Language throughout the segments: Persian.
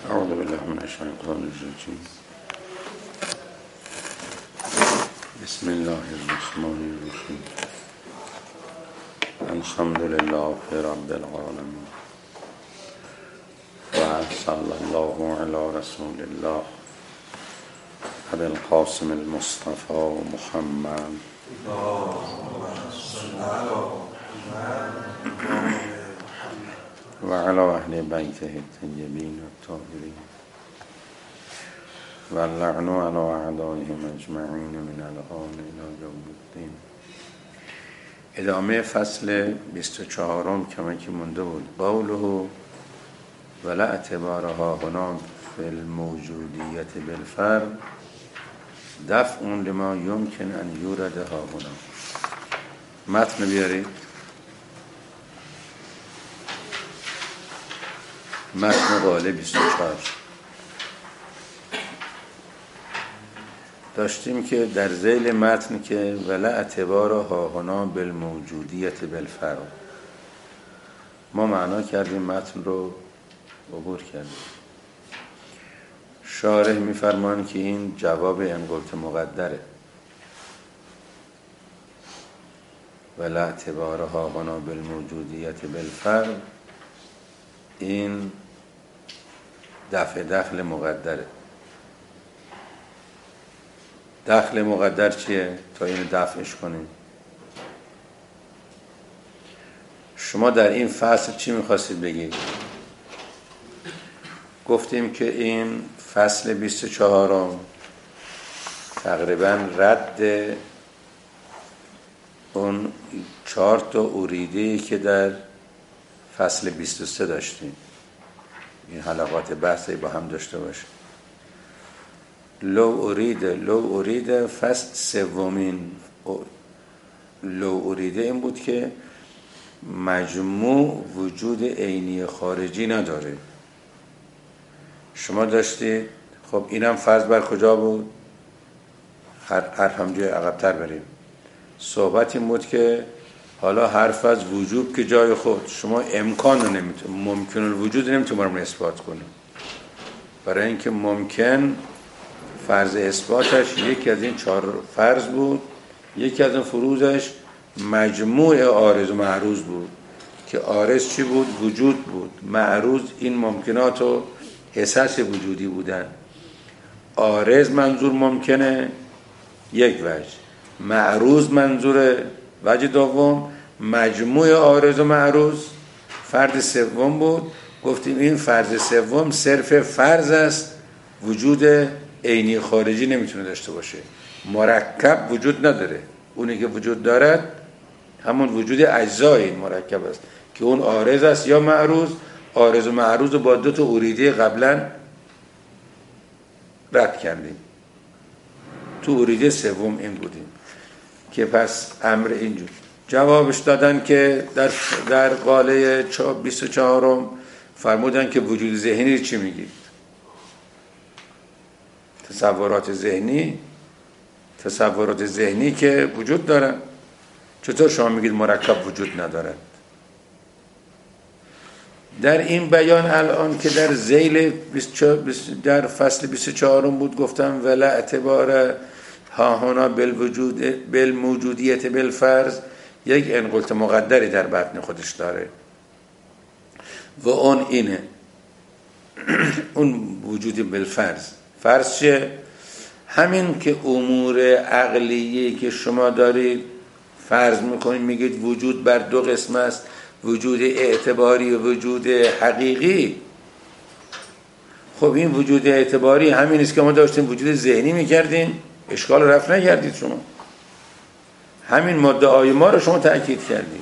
اعوذ بالله من الشیطان الرجیم. بسم الله الرحمن الرحیم. الحمد لله رب العالمین و صلی الله علی رسول الله ابی القاسم المصطفى محمد و علی اهل بیته الطیبین الطاهرین و اللعن علی اعدائهم اجمعین من الآن الی یوم الدین. ادامه فصل 24 کمی که مونده بود. قوله ولا اعتبارها هنا فی الموجودیت بالفرد دفع لما یمکن ان یوردها هنا. متن بیارید. متن قاله 24 داشتیم که در ذیل متن که ولا اعتبار هاهنا بالموجودیت بالفرد ما معنا کردیم، متن رو عبور کردیم. شارح می‌فرمایند که این جواب انقلت مقدره. ولا اعتبار هاهنا بالموجودیت بالفرد این دخل مقدره. دخل مقدر چیه؟ تا اینو دفعش کنیم. شما در این فصل چی میخواستید بگید؟ گفتیم که این فصل 24 تقریبا رد اون 4 اوریده‌ای که در فصل 23 داشتیم. این حلقات بحثی با هم داشته باشه. لو اریده فصل سومین لو اریده این بود که مجموع وجود عینی خارجی نداره. شما داشتید خب اینم فرض بر کجا بود؟ هر همجای عقب‌تر بریم. صحبت این بود که حالا حرف از وجوب که جای خود شما امکان رو نمیتونید، ممکن الوجود نمیتونید اثبات کنید. برای اینکه ممکن فرض اثباتش یکی از این 4 فرض بود، یکی از این فروضش مجموع عارض و معروض بود که عارض چی بود؟ وجود بود. معروض این ممکنات و حساس وجودی بودن. عارض منظور ممکنه یک وجه، معروض منظور وجه دوم، مجموع عارض و معروض فرض سوم بود. گفتیم این فرض سوم صرف فرض است، وجود عینی خارجی نمیتونه داشته باشه. مرکب وجود نداره. اونی که وجود دارد همون وجود اجزای مرکب است که اون عارض است یا معروض. عارض و معروض رو با 2 اوریده قبلا رد کردیم. تو اوریده سوم این بودیم که پس امر اینجور جوابش دادن که در قاله 24 فرمودن که وجود ذهنی چی میگید؟ تصورات ذهنی که وجود دارن. چطور شما میگید مرکب وجود ندارد؟ در این بیان الان که در ذیل در فصل 24 بود گفتم ولا اعتبار هاهنا بالموجودیت بالفرض یک انقلت مقدری در بطن خودش داره و اون اینه اون وجود بالفرض. فرض چه؟ همین که امور عقلیه که شما دارید فرض میکنید، میگید وجود بر 2 قسم است، وجود اعتباری و وجود حقیقی. خب این وجود اعتباری همین است که ما داشتیم وجود ذهنی میکردیم، اشکال رفع نکردید شما. همین مدعای ما رو شما تأکید کردید.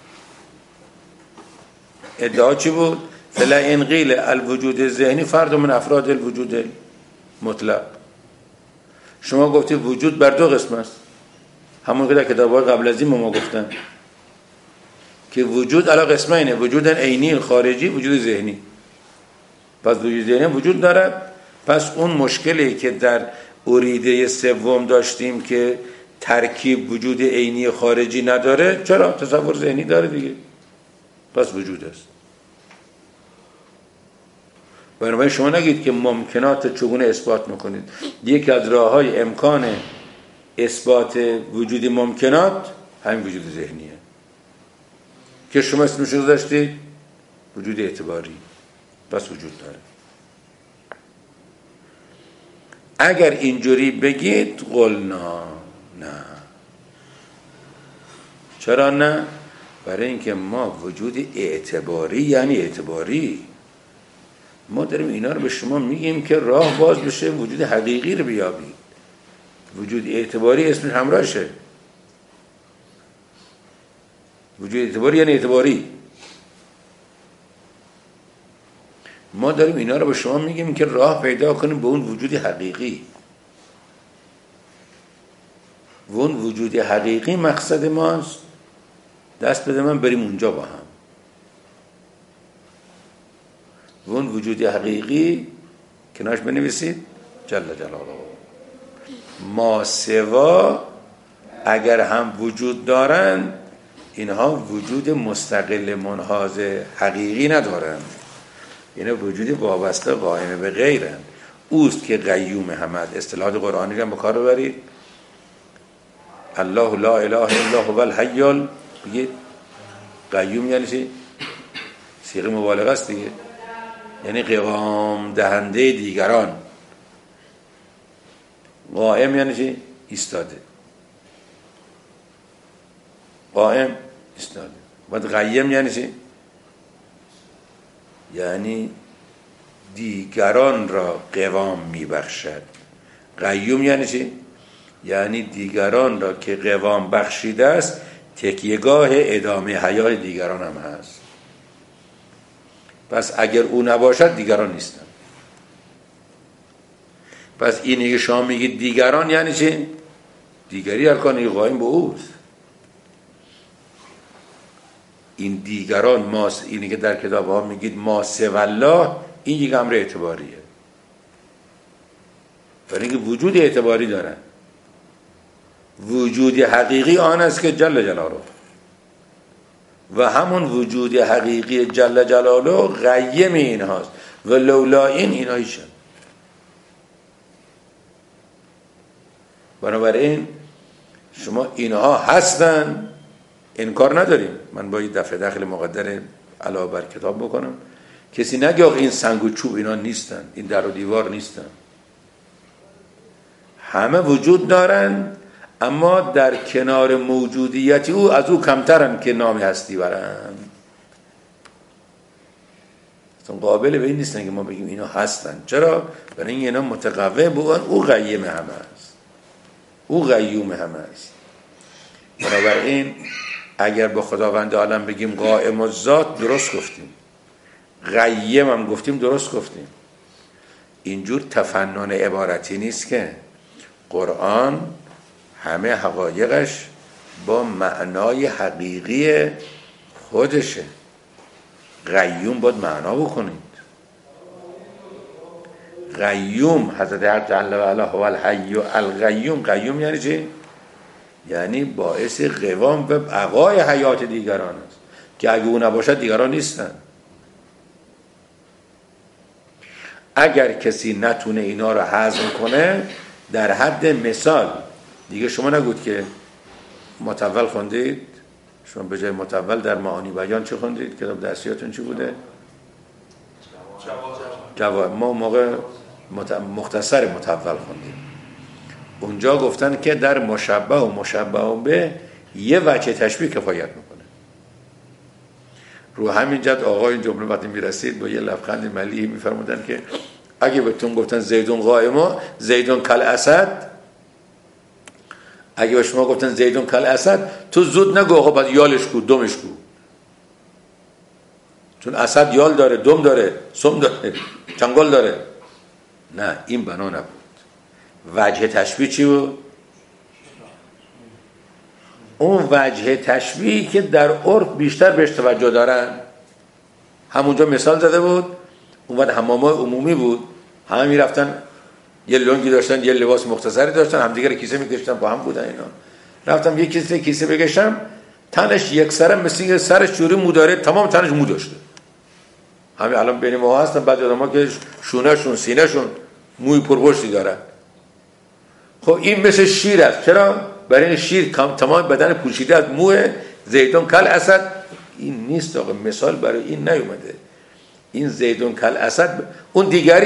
ادعا چی بود؟ فلا ان قیل الوجود ذهنی فرد من افراد الوجود مطلق. شما گفتید وجود بر 2 قسم است، همون که در کتاب‌های قبل از این ما گفتن که وجود علی قسمینه، وجود عینی خارجی، وجود ذهنی. پس وجود ذهنی وجود دارد. پس اون مشکلی که در اوریده سوم داشتیم که ترکیب وجود عینی خارجی نداره، چرا؟ تصور ذهنی داره دیگه، پس وجود است. بنابراین شما نگید که ممکنات چگونه اثبات میکنید. یکی از راه‌های امکان اثبات وجود ممکنات همین وجود ذهنیه که شما اسمش رو داشتید وجود اعتباری، بس وجود داره. اگر اینجوری بگید قلنا نه. چرا نه؟ برای اینکه ما وجود اعتباری یعنی اعتباری، ما داریم اینا رو به شما میگیم که راه باز بشه وجود حقیقی رو بیابید. وجود اعتباری اسمش همراهشه. وجود اعتباری یعنی اعتباری. ما داریم اینا رو به شما میگیم که راه پیدا کنیم به اون وجود حقیقی. و اون وجود حقیقی مقصد ماست. دست بده من بریم اونجا با هم. و اون وجود حقیقی کنارش بنویسید جل جلاله. ما سوا اگر هم وجود دارند اینها وجود مستقل منحاز حقیقی ندارند، اینا وجود وابسته قائم به غیرند. اوست که قیوم همه. اصطلاحات قرآنی رو هم به کار ببرید. الله لا اله الا هو الحی. بگید قیوم یعنی چی؟ صیغه مبالغه است دیگه، یعنی قوام دهنده دیگران. قائم یعنی چی؟ ایستاده. قائم ایستاده. بعد قیم یعنی چی؟ یعنی دیگران را قوام میبخشد. قیوم یعنی چی؟ یعنی دیگران را که قوام بخشیده است تکیهگاه ادامه حیات دیگران هم هست. پس اگر او نباشد دیگران نیستن. پس اینی که شما میگید دیگران یعنی چی؟ دیگری ارکانی قائم به اوست. این دیگران ما، اینی که در کتاب ها میگید ما سوی الله، این یک امر اعتباریه. برای اینکه وجود اعتباری دارن. وجود حقیقی آن است که جل جلاله، و همون وجود حقیقی جل جلاله قیم این هاست و لولا این اینا هیچن. بنابراین شما اینها هستن، انکار نداریم. من با این دفعه داخل مقدر علاوه بر کتاب بکنم، کسی نگه آقا این سنگ و چوب اینا نیستن، این در و دیوار نیستن. همه وجود دارن، اما در کنار موجودیتی او از او کمترن که نام هستی برن. قابل به این نیستن که ما بگیم اینا هستن. چرا؟ برای این اینا متقوی بودن. او قیم همه است، او قیوم همه است. بنابراین اگر به خداوند عالم بگیم قائم الذات درست گفتیم، قیم هم گفتیم درست گفتیم. اینجور تفنن عبارتی نیست که قرآن همه حقایقش با معنای حقیقی خودشه. قیوم باید معنا بکنید. قیوم حضرت حق جل و علا هو الحی القیوم. قیوم یعنی چی؟ یعنی باعث قوام و بقای حیات دیگران است که اگه او نباشد دیگران نیستن. اگر کسی نتونه اینا رو هضم کنه، در حد مثال دیگه شما نگوید که متول خوندید. شما به جای متول در معانی بیان چه خوندید؟ کتاب درسیاتون چی بوده؟ جواب. ما موقع مختصر متول خوندیم. اونجا گفتن که در مشبه و مشبه به یه وجه تشبیه کفایت میکنه. رو همین جد آقا این جمله وقتی میرسید با یه لبخند ملیحی میفرمودن که اگه بهتون گفتن زیدون قائما زیدون کل اسد، اگه به شما گفتن زیدون کل اسد، تو زود نگو آقا بعد یالش کو دمش کو، چون اسد یال داره، دم داره، سم داره، چنگال داره. نه، این بنا نبود. وجه تشبیه چی بود؟ اون وجه تشبیهی که در عرف بیشتر بهش توجه دارن. همونجا مثال زده بود. اون وقت حمام‌های عمومی بود، همه میرفتن یه لنگی داشتن، یه لباس مختصری داشتن، همدیگه کیسه میکشتن، با هم بودن اینا. رفتم یه کیسه بکشم، تنش یک سره مثل سرش جوری مو داره، تمام تنش مو داشته، همین الان بین ما هستن بعضی آدم‌ها که شونه‌شون سینه‌شون موی پرپشتی دارن. خب این مثل شیر است. چرا؟ برای این شیر تمام بدن پوشیده از موه. زیدون کل اسد این نیست آقا، مثال برای این نیومده. این زیدون کل اسد اون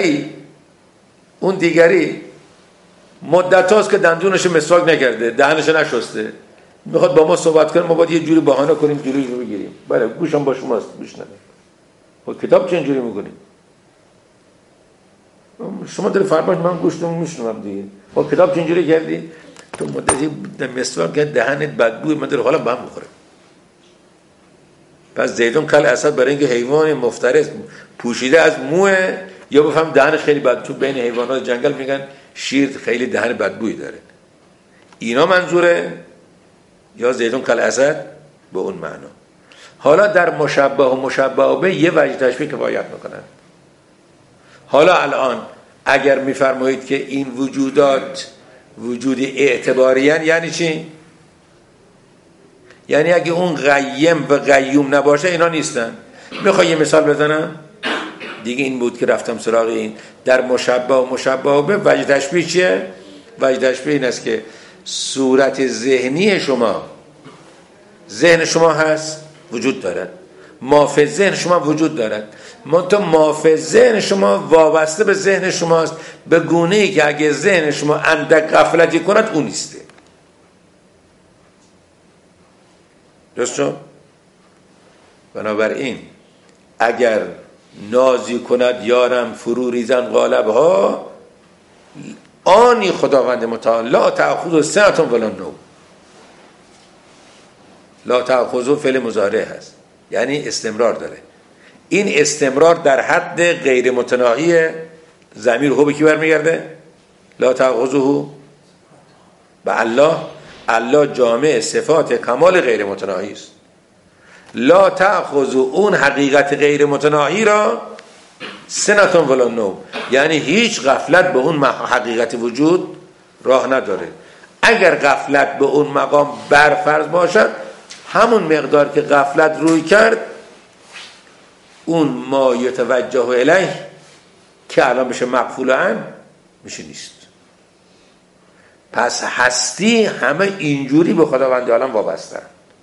دیگری مدت هاست که دندونش مسواک نکرده، دهنش نشسته، میخواد با ما صحبت کنه، ما باید یه جوری بهانه کنیم جوری رو بگیریم. بله گوشم با شماست، گوش نده. خب کتاب چه اینجوری میکنیم؟ شما داری فرمایش من گوشتون میشنوم دیگه. خب کتاب چه اینجوری کردی؟ تو مدتی مسواک کرد دهنت بدبو من داره حالا به هم میخوره. پس زیدون کل اسد برای اینکه حیوان مفترس پوشیده از موه، یا بفهم دهنش خیلی بد، تو بین حیوانات جنگل میگن شیر خیلی دهن بدبویی داره، اینا منظوره، یا زیدون کل اسد به اون معنا. حالا در مشبه و مشبه به یه وجه تشبیه کفایت میکنن. حالا الان اگر میفرمایید که این وجودات وجود اعتباریان، یعنی چی؟ یعنی اگه اون قیم و قیوم نباشه اینا نیستن. میخوای یه مثال بزنم؟ دیگه این بود که رفتم سراغ این. در مشبه و مشبه به وجه تشبیه چیه؟ وجه تشبیه این است که صورت ذهنی شما، ذهن شما هست، وجود دارد، مافه ذهن شما وجود دارد، منتها مافه ذهن شما وابسته به ذهن شماست به گونه‌ای که اگه ذهن شما اندک غفلتی کند اون نیسته. درست شد؟ بنابراین اگر نازی کند یارم فرو ریزن غالب ها، آنی خداوند متعال لا تأخذ سنة ولا نوم. لا تأخذ فعل مضارع هست، یعنی استمرار داره. این استمرار در حد غیر متناهی. ضمیر هو به کی برمیگرده؟ لا تأخذه به الله. الله جامع صفات کمال غیر متناهی است. لا تأخذ اون حقیقت غیر متناهی را سنة ولا نوم، یعنی هیچ غفلت به اون حقیقت وجود راه نداره. اگر غفلت به اون مقام برفرض باشد، همون مقدار که غفلت روی کرد، اون ما یتوجه الیه که الان بشه مقفول عن میشه نیست. پس هستی همه اینجوری به خداوند عالم وابسته.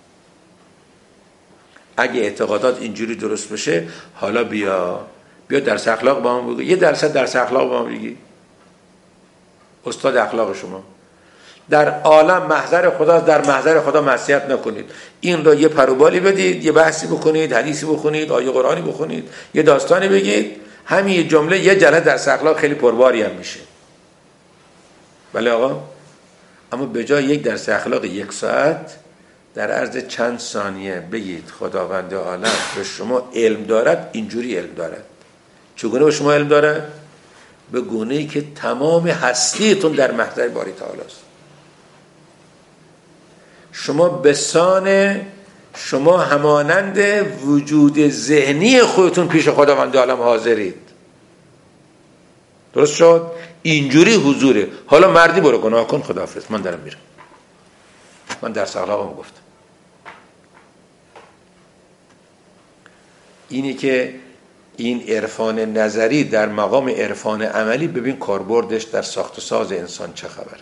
اگه اعتقادات اینجوری درست بشه، حالا بیا درس اخلاق با هم بگو. یه درس اخلاق با هم بگی. استاد اخلاق شما در عالم محضر خداست، در محضر خدا معصیت نکنید. این را یه پروبالی بدید، یه بحثی بکنید، حدیثی بخونید، آیه قرآنی بخونید، یه داستانی بگید، همین جمله یه جلسه درس اخلاق خیلی پرباری هم میشه. بله آقا. اما به جای یک درس اخلاق 1 ساعت، در عرض چند ثانیه بگید خداوند عالم به شما علم دارد. اینجوری علم دارد. چگونه به شما علم دارد؟ به گونه‌ای که تمام هستیتون در محضر باری تعالی است. شما بسان شما همانند وجود ذهنی خودتون پیش خداوند عالم حاضرید. درست شد؟ اینجوری حضوره. حالا مردی برو گناه کن، خداحافظ، من دارم میرم. من درس اخلاقم گفتم. اینی که این عرفان نظری در مقام عرفان عملی، ببین کاربردش در ساخت و ساز انسان چه خبره.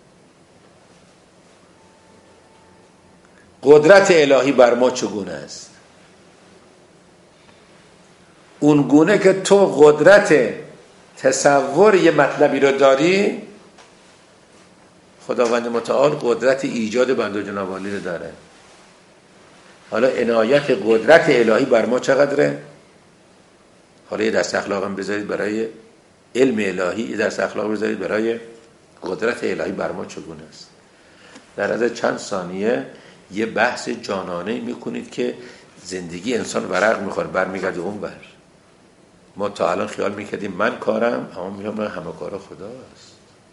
قدرت الهی بر ما چگونه است؟ اون گونه که تو قدرت تصور یه مطلبی رو داری، خداوند متعال قدرت ایجاد بنده جناب عالی رو داره. حالا عنایت قدرت الهی بر ما چقدره؟ حالا یه درس اخلاق هم بذارید برای علم الهی، یه درس اخلاق بذارید برای قدرت الهی بر ما چگونه است. در از چند ثانیه یه بحث جانانه میکنید که زندگی انسان ورق میخوره، برمیگرده اون بر. ما تا الان خیال میکردیم من کارم، اما میگم همه کار خداست.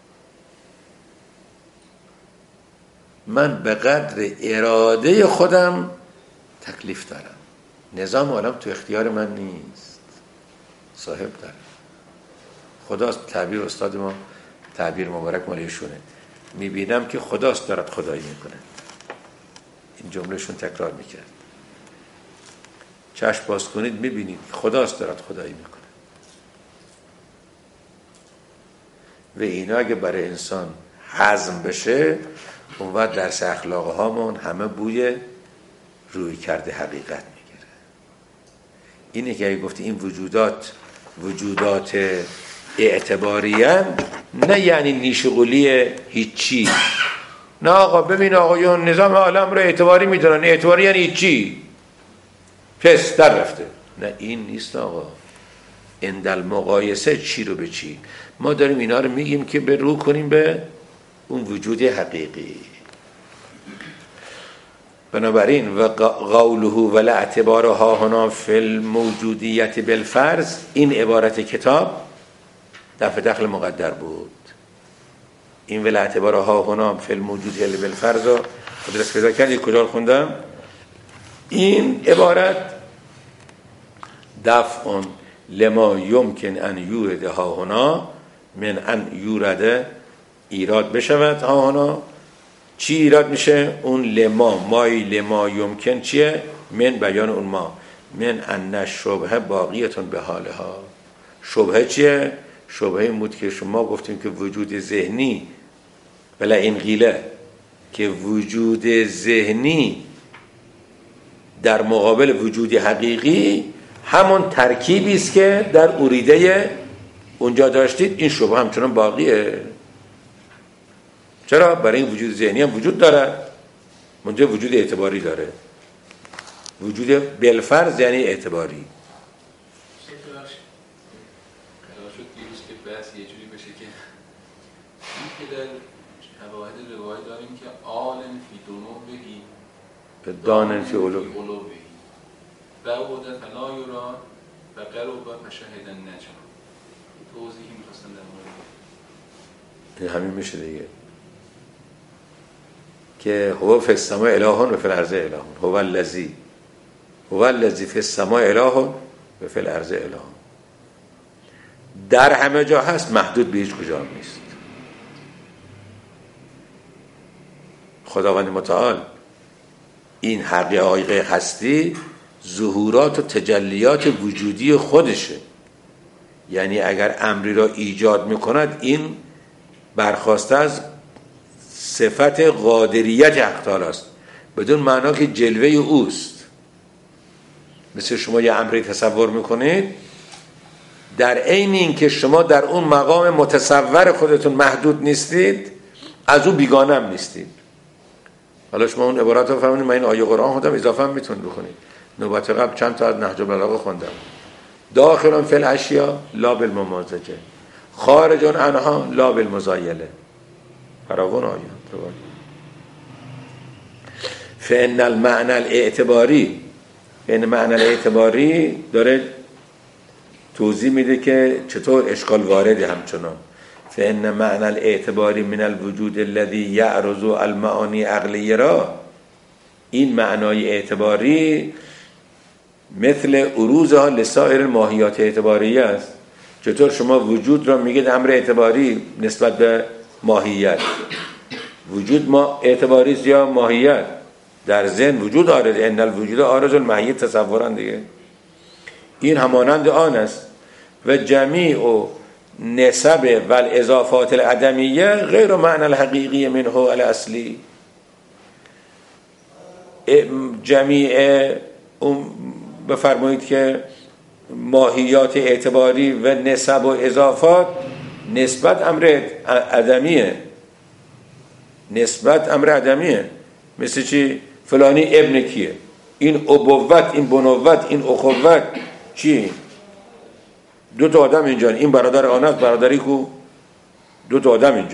من به قدر اراده خودم تکلیف دارم. نظام عالم تو اختیار من نیست، صاحب داره. خداست. تعبیر استاد ما، تعبیر مبارک مالیشونه، میبینم که خداست دارد خدایی میکنه. این جملهشون تکرار میکرد. چشم باز کنید میبینید خداست دارد خدایی میکنه. و اینا اگه برای انسان هضم بشه، اون وقت درس اخلاق هامون همه بوی روی کرده حقیقت میگیره. اینه که اگه گفتی این وجودات اعتباریان، نه یعنی نیشغولی هیچی. نه آقا ببین آقایون نظام عالم رو اعتباری میدونن، اعتباری یعنی هیچی، پس در رفته. نه این نیست آقا. اندل مقایسه چی رو به چی. ما داریم اینا رو میگیم که به رو کنیم به اون وجود حقیقی. بنابراین و قوله ولا اعتبار ها هنا فی الموجودیت بالفرض، این عبارت کتاب دفع دخل مقدر بود. این ولا اعتبار ها هنا فی الموجودیت بالفرض رو خودت پیدا کردی کجا رو خوندم؟ این عبارت دفع لما یمکن ان یورد ها هنا من ان یورد ایراد بشود ها هنا. چی ایراد میشه؟ اون لما یمکن چیه؟ من بیان اون ما من ان شبهه باقیتون به حالها. شبهه چیه؟ شبهه این بود که شما گفتیم که وجود ذهنی بلا این قیله که وجود ذهنی در مقابل وجود حقیقی همون ترکیبی است که در اوریده اونجا داشتید. این شبهه همچنان باقیه. چرا؟ برای این وجود ذهنی هم وجود داره، منجا وجود اعتباری داره. وجود بالفرض یعنی اعتباری. قرار شد دیروز که بحث یه جوری بشه که این که در قواعد روایت داریم که عالم فی دنوبهی به دانن فی علوبهی بعود فلا یرا و قرب مشاهد النجم. توضیحی می‌خواستم در مورد این همین میشه دیگه که هو فی السماء اله و فی الارض اله. هو الذی فی السماء اله و فی الارض اله. در همه جا هست، محدود به هیچ کجا نیست. خداوند متعال این حقایق هستی ظهورات و تجلیات وجودی خودشه. یعنی اگر امری را ایجاد میکند این برخواسته از صفت قادریت حق تعالی است، بدون معنا که جلوه اوست. مثل شما یه امری تصور میکنید، در عین این که شما در اون مقام متصور خودتون محدود نیستید، از اون بیگانه هم نیستید. حالا شما اون عبارات رو فهمونید. من این آیه قرآن خودم اضافه هم میتونید بخونید. نوبت قبل چند تا از نهج البلاغه خوندم. داخل فی الاشیاء لا بالممازجه، خارج عنها لا بالمزایله. فراوان آیات. فإن المعنى الاعتباری، این معنی الاعتباری داره توضیح میده که چطور اشکال وارده. همچنان فإن معنى الاعتباری من الوجود الذي يعرض المعانی عقلیه را، این معنای اعتباری مثل عروضها لسائر الماهیات اعتباریه است. چطور شما وجود را میگید امر اعتباری نسبت به ماهیت؟ وجود ما اعتباری است یا ماهیت؟ در ذهن وجود عارض، ان الوجود عارض المحیط تصورا دیگه. این همانند آن است. و جمیع نسب و الاضافات العدمیه غیر معنی الحقیقی منه الاصلی. جمیع بفرمایید که ماهیات اعتباری و نسب و اضافات نسبت امر عدمیه. نسبت امر عدمیه. مثل چی؟ فلانی ابن کیه؟ این ابوت، این بنوت، این اخوت چی؟ دو تا آدم اینجا، این برادر آن است، برادری کو؟ دو تا آدم اینجا.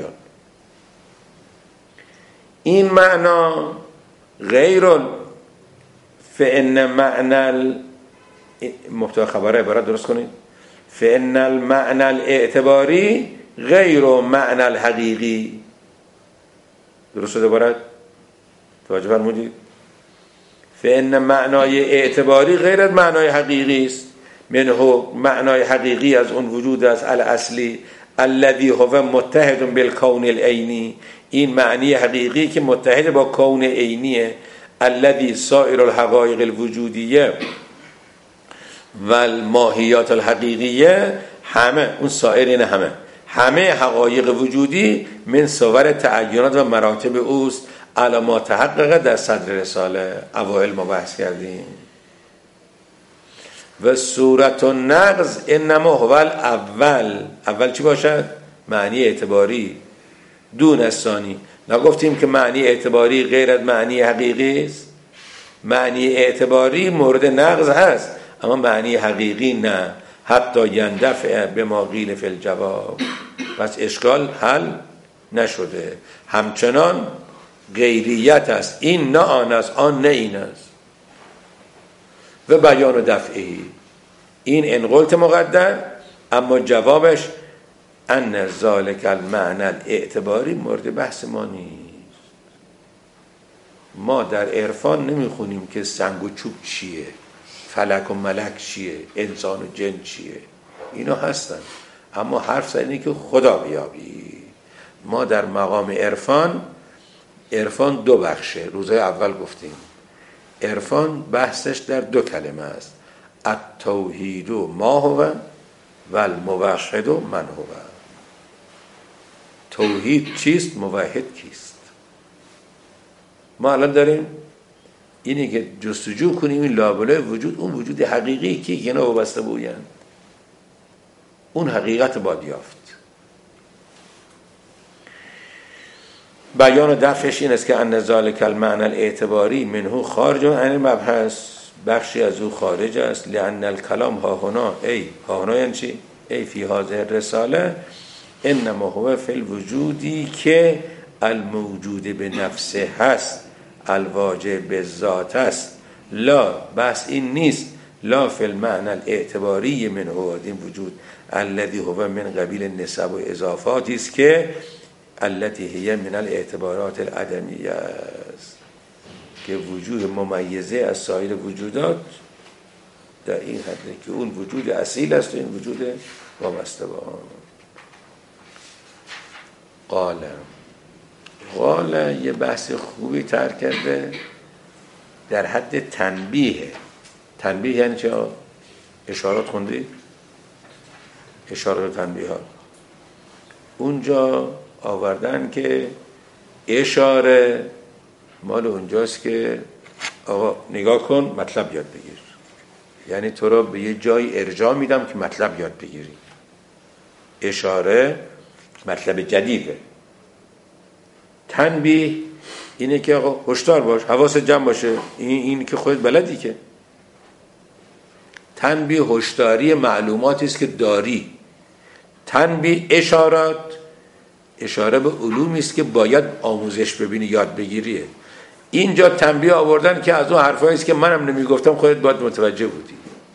این معنا غیر فإن معنى محتوا خبره عبارت درست کنید. فإن المعنى الاعتباری غیر معنى الحقیقی. درست شده عبارت؟ توجه فرمودید؟ فإن معنای اعتباری غیر از معنای حقیقی است. منه معنای حقیقی از اون وجود است الاصلی الذي هو متحد بالکون العینی. این معنی حقیقی که متحد با کون عینیه. الذي سائر الحقایق الوجودیه و الماهیات الحقیقیه، همه اون سایر این همه حقایق وجودی من صور تعینات و مراتب اوست علی ما تحقق در صدر رساله. اوائل ما بحث کردیم. و صورت النقض انما هو اول چی باشد؟ معنی اعتباری دون الثانی. نگفتیم که معنی اعتباری غیر از معنی حقیقی است؟ معنی اعتباری مورد نقض هست، اما معنی حقیقی نه. حتی یندفع به ما قیل فی الجواب. پس اشکال حل نشده، همچنان غیریت است. این نه آن است، آن نه این است. و بیان و دفعی، این انقلت مقدر، اما جوابش ان ذالک المعنى الاعتباری مورد بحث ما نیست. ما در عرفان نمیخونیم که سنگ و چوب چیه، فلک و ملک چیه، انسان و جن چیه. اینا هستن، اما حرف زدنی که خدا بیابی. ما در مقام عرفان دو بخشه. روزهای اول گفتیم عرفان بحثش در دو کلمه است: التوحید ما هو و الموحد من هو. توحید چیست؟ موحد کیست؟ ما الان داریم اینی که جستجو کنیم این لابلای وجود، اون وجود حقیقی که اینا وابسته بودن، اون حقیقت باید یافت. بیان و دفعش این است که ان ذالک المعنى الاعتباری منه خارج عن المبحث، بخشی از او خارج است. لان الکلام ها هنا، ها هنا یعنی چی؟ فی هذه الرساله انما هو فی الوجودی که الموجود به نفسه هست، الواجب به ذات است. لا، بس این نیست. لا فی المعنى الاعتباری منه، این وجود الذي هو من قبیل نسب و اضافاتی است که التي هي من الاعتبارات العدمیه است، که وجود ممیزه از سایر وجودات در این حده که اون وجود اصیل است و این وجود وابسته به آن. قال یه بحث خوبی ترک کرده در حد تنبیه. تنبیه یعنی چه؟ اشارات خوندی؟ اشارات و تنبیهات اونجا آوردن که اشاره مال اونجاست که آقا نگاه کن مطلب یاد بگیر، یعنی تو را به یه جای ارجاع میدم که مطلب یاد بگیری. اشاره مطلب جدیده. تنبیه اینه که آقا هشدار باش، حواست جمع باشه، این که خودت بلدی. که تنبیه هشداری معلوماتی است که داری. تنبیه اشارات، اشاره به علومی است که باید آموزش ببینی، یاد بگیریه. اینجا تنبیه آوردن که از اون حرفایی است که منم نمیگفتم خودت باید متوجه بودی.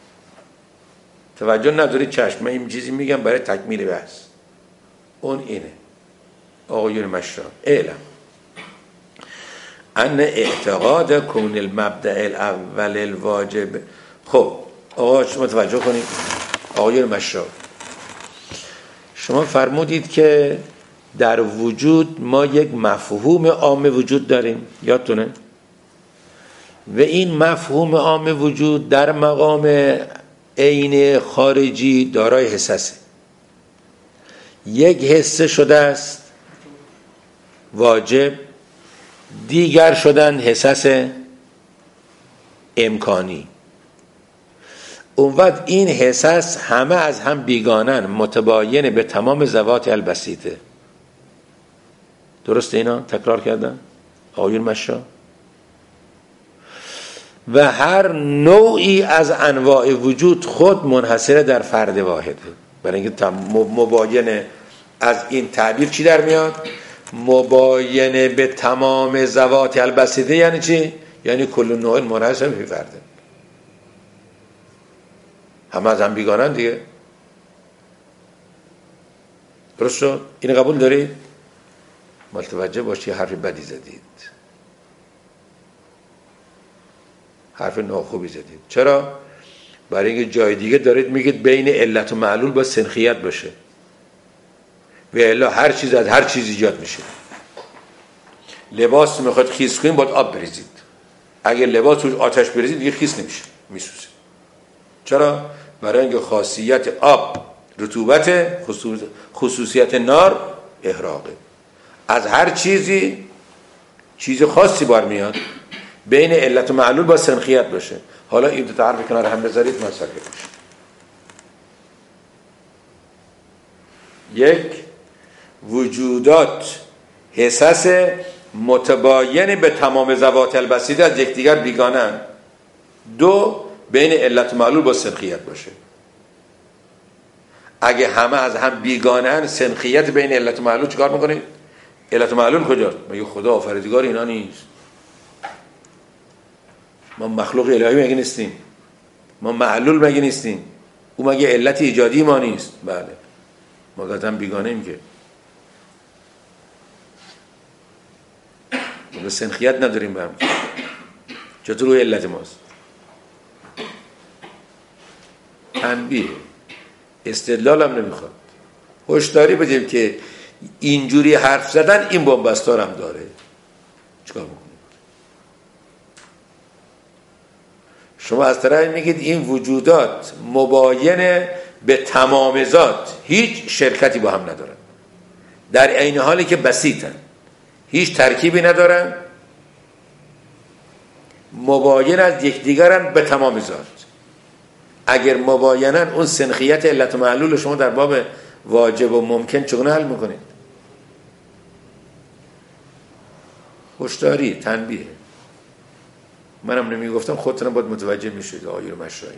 توجه نداری، چشم، من این چیزی میگم برای تکمیل بحث. اون اینه. آقایون مشران، اعلم ان اعتقاد کون المبدأ الاول الواجب. خب آقا شما توجه کنید، آقایون مشران، شما فرمودید که در وجود ما یک مفهوم عام وجود داریم، یادتونه؟ و این مفهوم عام وجود در مقام عین خارجی دارای حساسه. یک حسه شده است واجب، دیگر شدن حساس امکانی. اون وقت این حساس همه از هم بیگانن، متباین به تمام ذوات البسیطه. درسته؟ اینا تکرار کردن آقایون مشا. و هر نوعی از انواع وجود خود منحصره در فرد واحده. برای اینکه مباینه از این تعبیر چی در میاد؟ مباینه به تمام ذوات البسیطه یعنی چی؟ یعنی کل نوع منحصر به فرده، همه از هم بیگانن دیگه. درست شد؟ این قبول دارید؟ متوجه باشی حرف بدی زدید، حرف ناخوبی زدید. چرا؟ برای اینکه جای دیگه دارید میگید بین علت و معلول با سنخیت باشه، و الا هر چیز از هر چیز ایجاد میشه. لباس میخواد خیس کنید باید آب بریزید، اگه لباس توش آتش بریزید دیگه خیس نمیشه، میسوزه. چرا؟ برای اینکه خاصیت آب رطوبت، خصوصیت نار احراقه. از هر چیزی چیز خاصی بار میاد، بین علت و معلول با سنخیت باشه. حالا این دو تا حرف کنار هم بذارید ما ساکت باشیم. یک، وجودات حساس متباین به تمام ذوات البسیطه از یکدیگر بیگانه. دو، بین علت و معلول با سنخیت باشه. اگه همه از هم بیگانه، سنخیت بین علت و معلول چیکار میکنید؟ علت و معلول کجاست؟ مگه خدا آفریدگار اینا نیست؟ ما مخلوق الهی مگه نیستیم؟ ما معلول مگه نیستیم؟ او مگه علت ایجادی ما نیست؟ بله، ما قطعا بیگانه ایم که ما سنخیت نداریم به هم. چطور روی علت ماست؟ تنبیه، استدلال هم نمیخواد. هشداری بدیم که اینجوری حرف زدن این بنبستار هم داره. چیکار میکنید؟ شما از طرف میگید این وجودات مباین به تمام ذات، هیچ شرکتی با هم ندارن، در عین حالی که بسیطن، هیچ ترکیبی ندارن، مباین از یکدیگرن به تمام ذات. اگر مباینن، اون سنخیت علت و معلول شما در باب واجب و ممکن چگونه حل میکنید؟ هشداری، تنبیه. منم نمیگفتم، خودتون باید متوجه میشید. آیه مشایی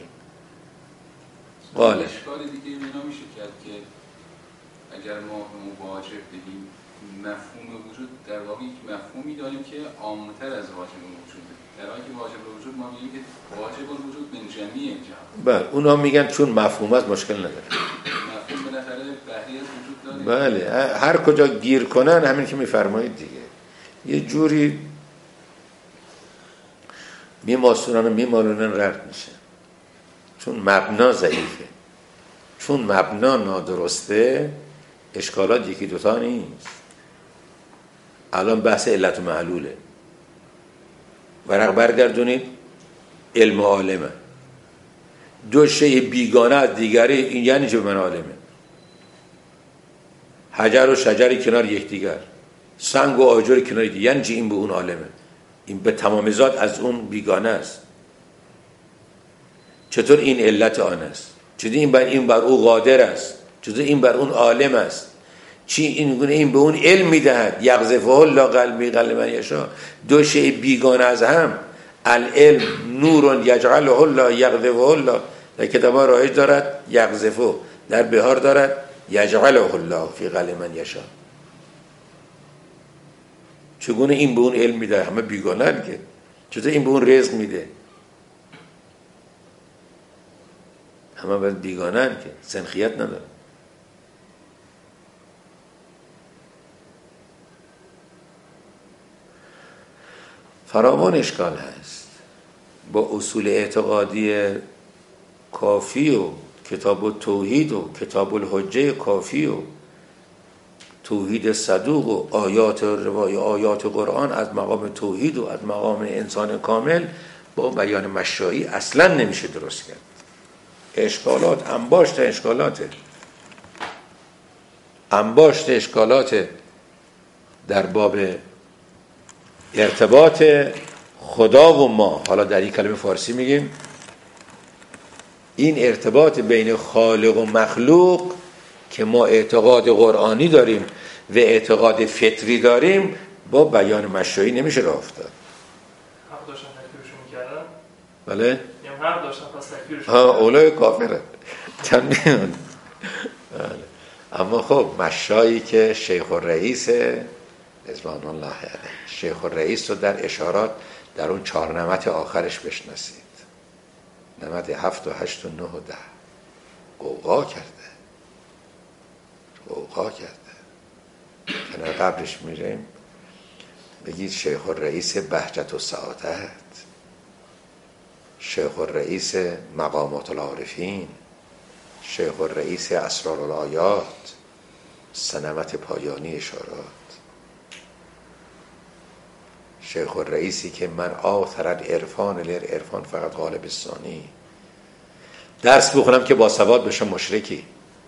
قاله اشکال دیگه اینا میشه کرد که اگر ما واجب بگیم مفهوم وجود، در واقع یک مفهومی داریم که عام‌تر از واجب وجود، در حالی که واجب وجود ما میگیم که واجب وجود من جمعی جهان. بله، اونا میگن چون مفهوم است مشکل نداره. مفهوم بالاخره بحری از وجود داره. بله، هر کجا گیر کنن همین که میفرمایید دیگه. یه جوری میماسونن و میمالونن رد میشه، چون مبنا ضعیفه، چون مبنا نادرسته. اشکالات یکی دوتا نیست. الان بحث علت و معلوله. ورق برگردونید، علم و عالمه، دو شی بیگانه از دیگری. این یعنی چه به من عالمه؟ حجر و شجری کنار یکدیگر، سنگ و آجر کنار یکدیگر، یعنی چه این به اون عالمه؟ این به تمام ذات از اون بیگانه است. چطور این علت آن است؟ چطور این بر او قادر است؟ چطور این بر اون عالم است؟ چی این به اون علم میدهد؟ یقذفه الله قلبی قلب من یشاء. دو شی بیگانه از هم. العلم نور یجعله الله یقذفه الله، در کتاب رایج دارد یقذفه، در بهار دارد یجعله الله فی قلب من یشاء. چگونه این به اون علم میده؟ همه بیگانه هست که. چطور این به اون رزق میده؟ همه باید بیگانه هست که سنخیت نداره. فراوان اشکال هست. با اصول اعتقادی کافی و کتاب التوحید و کتاب الحجه کافی و توحید صدوق و آیات قرآن از مقام توحید و از مقام انسان کامل با بیان مشایی اصلا نمیشه درست کرد. اشکالات انباشت اشکالات در باب ارتباط خدا و ما. حالا در این کلمه فارسی میگیم این ارتباط بین خالق و مخلوق که ما اعتقاد قرآنی داریم و اعتقاد فطری داریم، با بیان مشایی نمیشه راه افتاد. حق داشتن تکفیرشون میکردن؟ بله؟ حق داشتن پس تکفیرشون میکردن؟ اولای کافره. اما خب مشایی که شیخ الرئیس رضوان الله علیه، شیخ الرئیس رو در اشارات در اون 4 نمط آخرش بشناسید. نمط 7 و 8 و 9 و 10 قوقا کرده. کنار قبرش میریم بگید شیخ الرئیس بهجت و سعادت، شیخ الرئیس مقامات العارفین، شیخ الرئیس اسرار الآیات، سنمت پایانی اشارات. شیخ الرئیسی که من آثر العرفان للعرفان فقط غالب الثانی، درس بخونم که باسواد بشم مشرکی.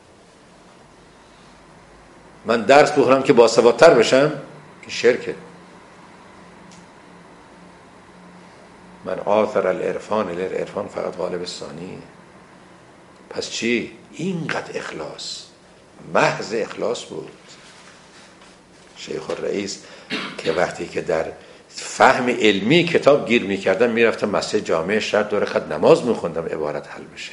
من درس بخونم که باسوادتر بشم، این شرکه. من آثر العرفان العرفان فقط غالب ثانی. پس چی؟ اینقدر اخلاص، محض اخلاص بود. شیخ الرئیس که وقتی که در فهم علمی کتاب گیر میکردم میرفتم مسجد جامع شهر دور خط نماز میخوندم عبارت حل بشه.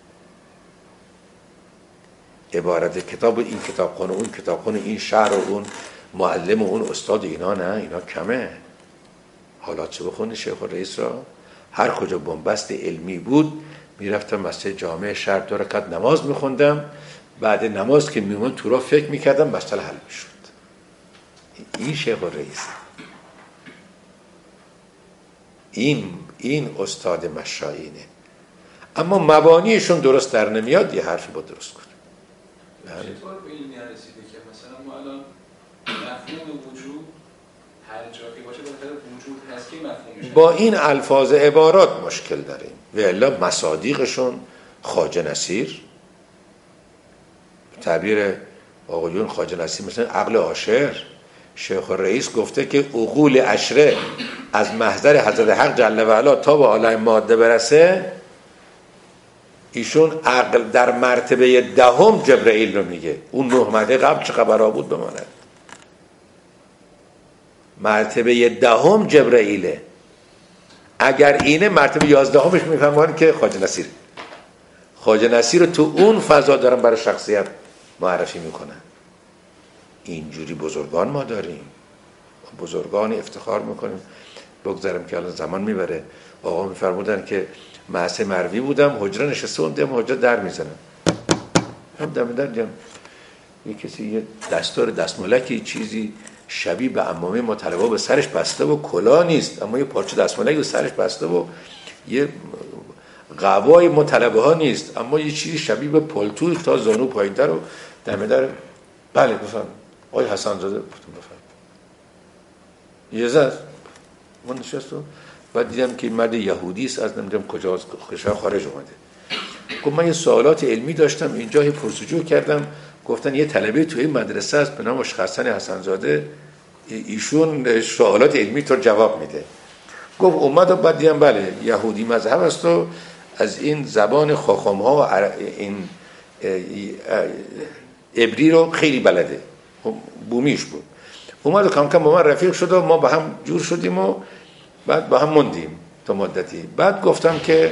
عبارت کتاب، این کتابخونه اون کتابخونه، این شهر و اون معلم و اون استاد، اینا نه، اینا کمه. حالا چه بخونی شیخ الرئیس را؟ هر کجا بنبست علمی بود میرفتم مسجد جامع شهر دور خط نماز میخوندم. بعد نماز که میمون تو را فکر میکردم مسئله حل میشد. این شیخ الرئیس، این استاد مشایینه. اما مبانیشون درست در نمیاد، یه حرفی با درست کنه. چطور به این نرسیده که مثلا ما الان مفهوم وجود هر جا که باشه بالاخره وجود هست که مفهوم میشه؟ با این الفاظ عبارات مشکل داریم. و الا مصادیقشون خواجه نصیر، تعبیر آقایون خواجه نصیر مثلا عقل عاشر. شیخ الرئیس گفته که عقول عشره از محضر حضرت حق جل و علا تا به عالم ماده برسه، ایشون عقل در مرتبه دهم جبرئیل رو میگه. اون 9 مرتبه قبل چه خبرها بود بماند. مرتبه دهم جبرئیله. اگر اینه مرتبه 11همش میفهمن که خواجه نصیر. خواجه نصیر رو تو اون فضا دارن برای شخصیت معرفی میکنن. اینجوری بزرگان ما داریم، بزرگانی افتخار میکنیم. بگذارم که الان زمان میبره. آقا میفرمودن که معصه مروی بودم، حجره نشسته بودم، حجره در میزنم، هم دم در دیدم یه کسی یه دستمالکی چیزی شبیه به عمامه ما طلبا به سرش بسته و کلا نیست، اما یه پارچه دستمالکی به سرش بسته و یه قوای ما طلبه ها نیست، اما یه چیزی شبیه به پلتو تا زانو پایین در و دم در. بله بفرم آقای حسن زاده بفرم یه زد من نشستم. بعد دیدم که این مرد یهودی است، از نمیدونم کجا از کشور خارج اومده. گفت من یه سوالات علمی داشتم اینجا، یه پرسجو کردم. گفتن یه طلبه توی مدرسه است به نام حسن حسن زاده، ایشون سوالات علمی تو جواب میده. گفت اومد و بعد دیدم بله یهودی مذهب است و از این زبان خاخام ها و این عبری رو خیلی بلده، بومیش بود. اومد و کم کم با من رفیق شد و ما با هم جور شدیم و بعد با هم موندیم تا مدتی. بعد گفتم که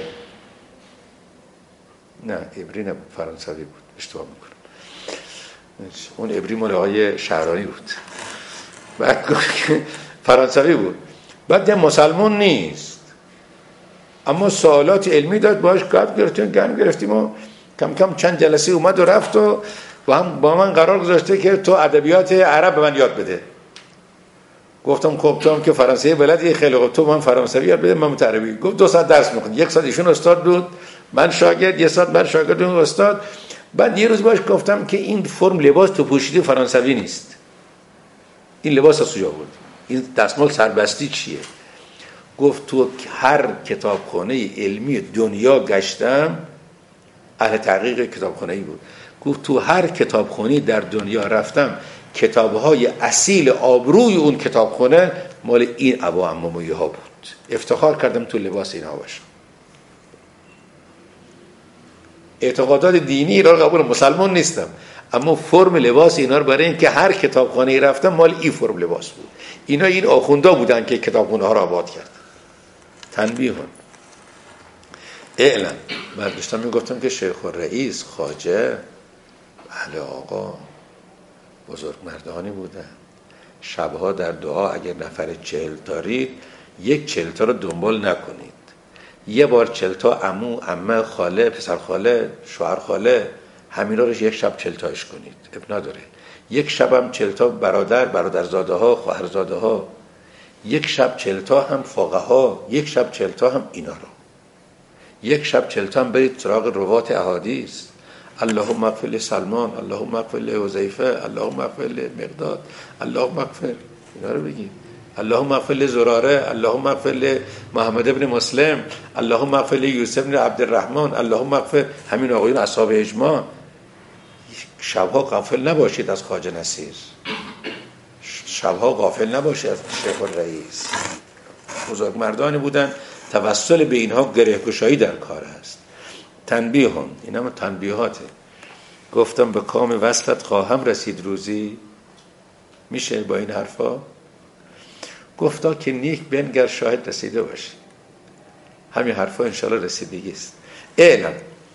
نه عبری نبود، فرانسوی بود، اشتباه میکنم. اون عبری مال آقای شهرانی بود. بعد گفت که فرانسوی بود. بعد دیدم مسلمان نیست، اما سوالات علمی داد، باهاش گپ گرفتیم، گرم گرفتیم و کم کم چند جلسه اومد و رفت و با من قرار گذاشته که تو ادبیات عرب به من یاد بده. گفتم خب تو هم که فرانسوی بلدی، خیلی خوب، تو من فرانسوی یاد بده، من عربی. گفت 2 ساعت درس می‌خوند، 1 ساعت ایشون استاد بود، من شاگرد، 1 ساعت من شاگرد اون استاد. بعد یه روز باش گفتم که این فرم لباس تو پوشیدی فرانسوی نیست، این لباس از کجا بود؟ این دستمال سربستی چیه؟ گفت تو هر کتابخانه علمی دنیا گشتم، اهل تحقیق کتابخانه‌ای بود، گفت تو هر کتابخانه‌ای در دنیا رفتم، کتاب‌های اصیل آبروی اون کتابخانه مال این ابا عمومی ها بود. افتخار کردم تو لباس اینها باشم. اعتقادات دینی را قبول، مسلمان نیستم، اما فرم لباس اینا رو برای اینکه هر کتابخانه‌ای رفتم مال این فرم لباس بود. اینا این آخوندا بودن که کتابخانه ها را آباد کردن. تنبیهون اعلم. من داشتم میگفتم که شیخ الرئیس خواجه بله آقا بزرگ مردانی بودن. شبها در دعا اگر نفر 40 دارید، 1 40 رو دنبال نکنید. یه بار 40 عمو، عمه، خاله، پسر خاله، شوهر خاله، همینا رو 1 شب 40 کنید، اب نداره. 1 شبم 40 برادرزاده ها، خواهرزاده ها، 1 شب 40 هم فقها، 1 شب 40 هم اینا رو. 1 شب 40 هم برید سراغ روات احادیث. اللهم اغفر لسلمان، اللهم اغفر لحذیفه، اللهم اغفر لمقداد، اللهم اغفر، اینا رو بگید. اللهم اغفر لزراره، اللهم اغفر لمحمد ابن مسلم، اللهم اغفر لیوسف بن عبدالرحمن، اللهم اغفر همین آقایون اصحاب اجماع. شبها غافل نباشید از خواجه نصیر، شبها غافل نباشید از شیخ الرئیس. بزرگ مردانی بودن، توسل به اینها گره‌گشایی در کار است. تنبیه هم، این هم تنبیهاته. گفتم به کام وصلت خواهم رسید روزی، میشه با این حرفا؟ گفتا که نیک بنگر شاهد رسیده باشی. همین حرفا انشاءالله رسیدگی است. اعلم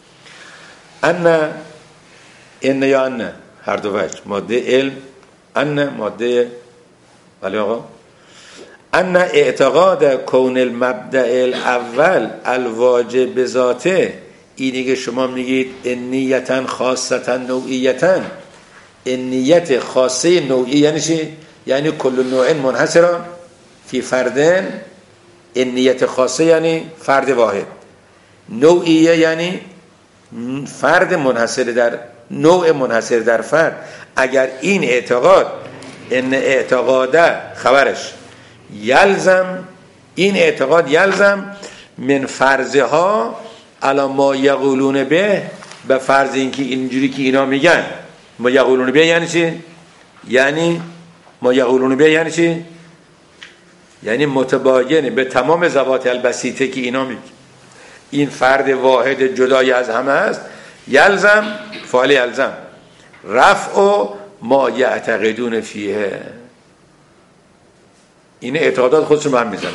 ان یا ان، هر دو وجه، ماده علم ان، ماده ولی آقا ان اعتقاد کون المبدأ الاول الواجب بذاته، اینی که شما میگید انیتا خاصتا نوعیتا، انیت خاصه نوعی یعنی چی؟ یعنی کل نوع منحصرا فی فردن. انیت خاصه یعنی فرد واحد، نوعیه یعنی فرد منحصر در نوع منحصر در فرد. اگر این اعتقاد، ان اعتقاده خبرش یلزم، این اعتقاد یلزم من فرضها علی ما یقولون به فرض اینکه اینجوری که اینا میگن. ما یقولون به یعنی چی؟ یعنی ما یقولون به یعنی چی؟ یعنی متباینه به تمام ذوات البسیطه که اینا میگن این فرد واحد جدای از همه است. یلزم، فعل یلزم، رفع ما یعتقدون فیه. این اعتقادات خودشون به هم میزنن.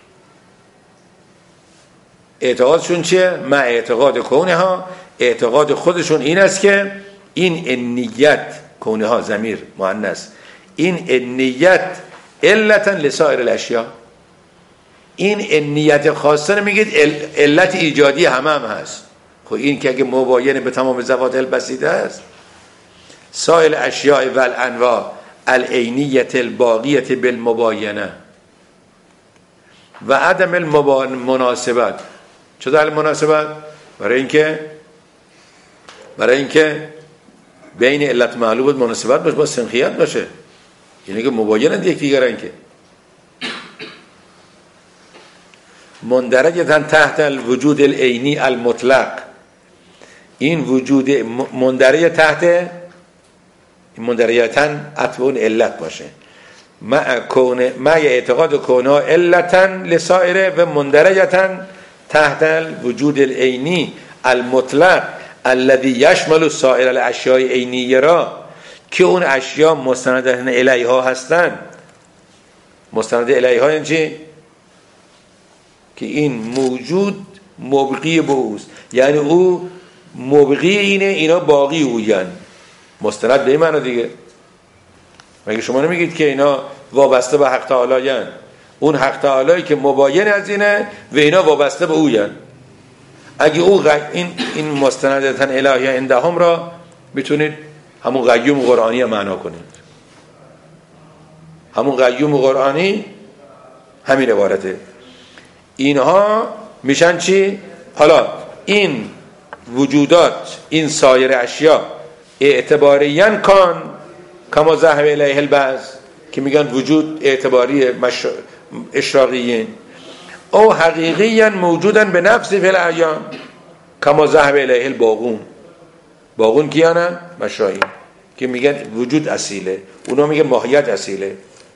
اعتقادشون چیه؟ ما اعتقاد کونه ها، اعتقاد خودشون این است که این انیت، کونه ها ضمیر مؤنث، این انیت علتا لسائر الاشیاء، این انیت خاصه میگید علت ایجادی همه هم هست. خب این که اگه مباین به تمام ذوات البسیطه است، سائر الاشیاء والانواع العینیت الباقیت بالمباینه و عدم المناسبت. چه دلیل مناسبت؟ برای اینکه بین علت معلومات مناسبت باشه، با سنخیت باشه، یعنی که مباینند یک دیگرن، که مندرجتن تحت الوجود العینی المطلق. این وجود مندرج تحت، مندرجتن اتبون علت باشه، مع اعتقاد کونها علتا لسائره و مندرجتن تحت الوجود العینی المطلق الذي يشمل سائر الاشیاء عینیه را، که اون اشیاء مستندن الیها هستن. مستند الیها یعنی چی؟ که این موجود مبقی به اوست، یعنی او مبقی اینه، اینا باقی اوین. مستند به این معنی دیگه. مگه شما نمیگید که اینا وابسته به حق تعالی یعنی؟ اون حق تعالی که مباین از اینه و اینا وابسته به او یعنی. اگه او این مستندتن الهی عندهم را میتونید همون قیوم قرآنی معنا کنید. همون قیوم قرآنی همین عبارته. اینها میشن چی؟ حالا این وجودات، این سایر اشیاء اعتباریاً کان کما ذهب الیه البعض، که میگن وجود اعتباری اشراقیین، او حقیقیاً موجودن به نفس فی الاعیان کما ذهب الیه الباقون. باقون کیانن؟ مشایین، که میگن وجود اصیله، اونا میگن ماهیت اصیله.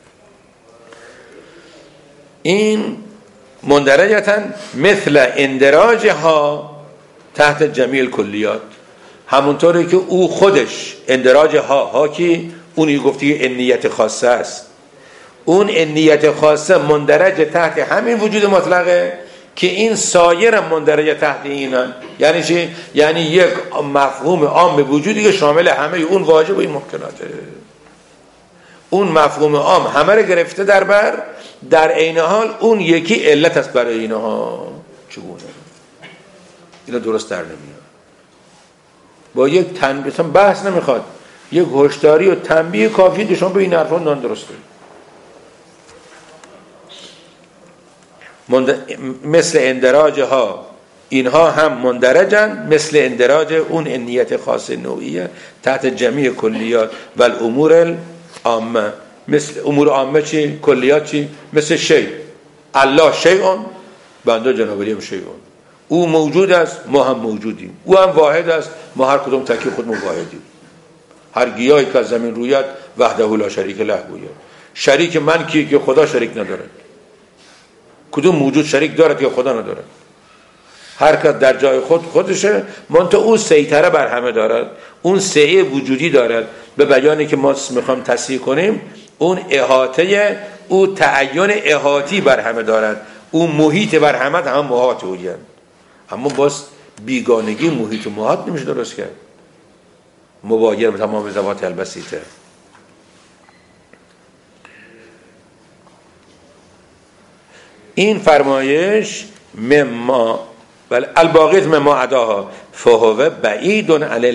این مندرجتاً مثل اندراجها تحت جمیع کلیات، همونطوری که او خودش اندراج ها کی اونی گفتی انیت خاصه است، اون انیت خاصه مندرج تحت همین وجود مطلقه که این سایر مندرج تحت اینن. یعنی چی؟ یعنی یک مفهوم عام وجودی که شامل همه اون واجب و این ممکناته. اون مفهوم عام همه رو گرفته در بر، در عین حال اون یکی علت است برای اینها. چگونه؟ اینا درست در نمیاد. با یک تنبیه بحث نمیخواد، یک هشداری و تنبیه کافیه که شما به این حرفا نان درست کنید. مثل اندراج ها، اینها هم مندرجن مثل اندراج اون انیت خاص نوعیه تحت جمیع کلیات و الامور العامه. مثل امور عامه چی؟ کلیات چی؟ مثل شیء. الله شیء، بنده جناب علی شیء. او موجود است، ما هم موجودیم. او هم واحد است، ما هر کدوم تکی خودمون واحدیم. هر گیاهی که از زمین روید وحده لا شریک له گوید. شریک من کیه که خدا شریک نداره؟ کدوم موجود شریک دارد که خدا نداره؟ هر کس در جای خودشه، منتها او سیطره بر همه دارد. اون سعه وجودی دارد. به بیانی که ما میخوام تصحیح کنیم، اون احاطه، او تعین احاطی بر همه دارد. او محیط بر همه، هم محاط اوید. اما باز بیگانگی محیط و محاط نمیشه درست کرد. مباین به تمام ذوات البسیطه. این فرمایش مما بل الباقیت مما عداها فهو بعید عن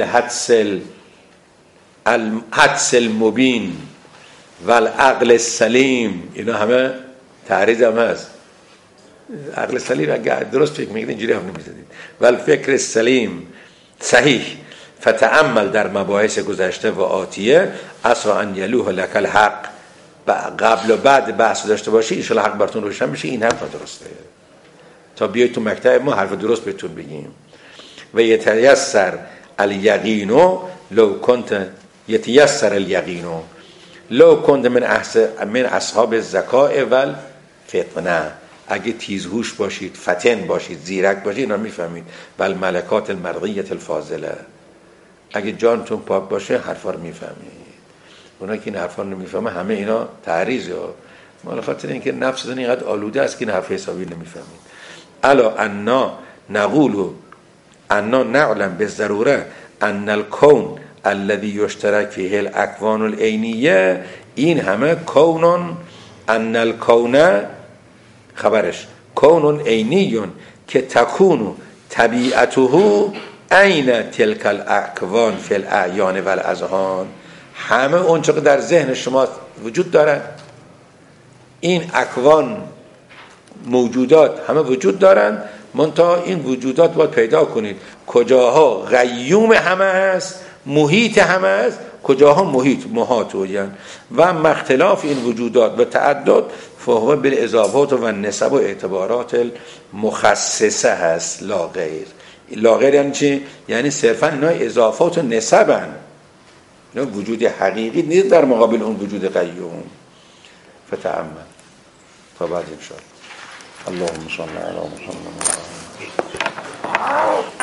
الحدس المبین والعقل السلیم. اینا همه تعریض هم هست. عقل سلیم اگه درست فکر میکنید اینجوری هم نمیزدید. والفکر السلیم صحیح فتأمل در مباحث گذشته و آتیه عسى ان یلوح لک الحق. قبل و بعد بحث داشته باشی ان شاء الله حق براتون روشن بشه. این حرف درسته تا بیاید تو مکتب ما حرف درست بهتون بگیم. و یتیسر الیقین لو کنت یتیسر الیقین لو کنت من اصحاب الذکاء والفطنه. اگه تیزهوش باشید، فتن باشید، زیرک باشید، اینا میفهمید. بل ملکات المرضیه الفاضله. اگه جانتون پاک باشه حرفا رو میفهمید. اونا که این حرفا رو نمیفهمه همه اینا تعریضه. مال خاطر اینکه نفستون اینقدر آلوده است که این حرف حسابی نمیفهمید. الا انا نقول انا نعلم بالضروره ان الكون الذي يشترك فيه الاكوان العینیه. این همه کون، ان الكون خبرش کون عینی که تکون طبیعته عین تلک الاکوان فی الاعیان والاذهان. همه اون چه در ذهن شما وجود دارد، این اکوان موجودات همه وجود دارند. منتها این وجودات باید پیدا کنید کجاها قیوم همه است، محیط همه است، کجاها محاط هستند. و مختلاف این وجودات و تعدد فهو بالاضافات و نسب و اعتبارات المخصصه هست لا غیر. لا غیر یعنی چی؟ یعنی صرفا اینا اضافات و نسبن، اینا وجود حقیقی نیست در مقابل اون وجود قیوم. فتأمل تا بعد ان شاء الله. اللهم صل علی محمد.